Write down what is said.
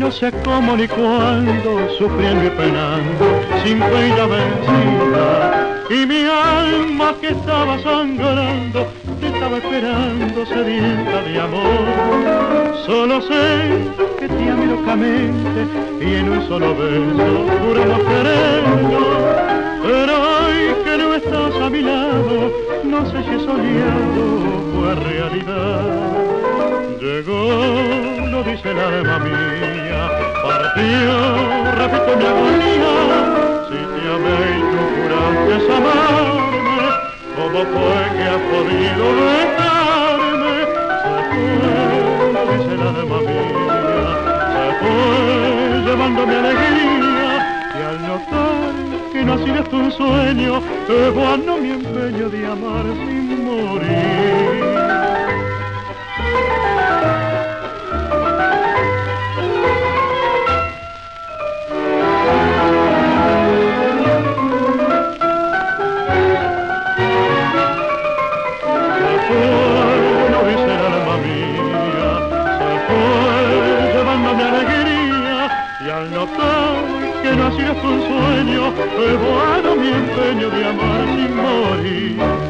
no sé cómo ni cuándo, sufriendo y penando, sin fe y la vencida. Y mi alma que estaba sangrando, te estaba esperando sedienta de amor. Solo sé que te amé locamente y en un solo beso juro no quererlo. Pero hoy que no estás a mi lado, no sé si he soñado o fue realidad. Llegó, lo dice el alma mía, partió, repito mi agonía. Si te amé y tú juraste amarme, ¿cómo fue que has podido dejarme? Se fue, lo dice el alma mía, se fue llevando mi alegría. Y al notar que no ha sido esto un sueño, vano mi empeño de amar sin morir. Y al notar que no ha sido un sueño, he guardado mi empeño de amar sin morir.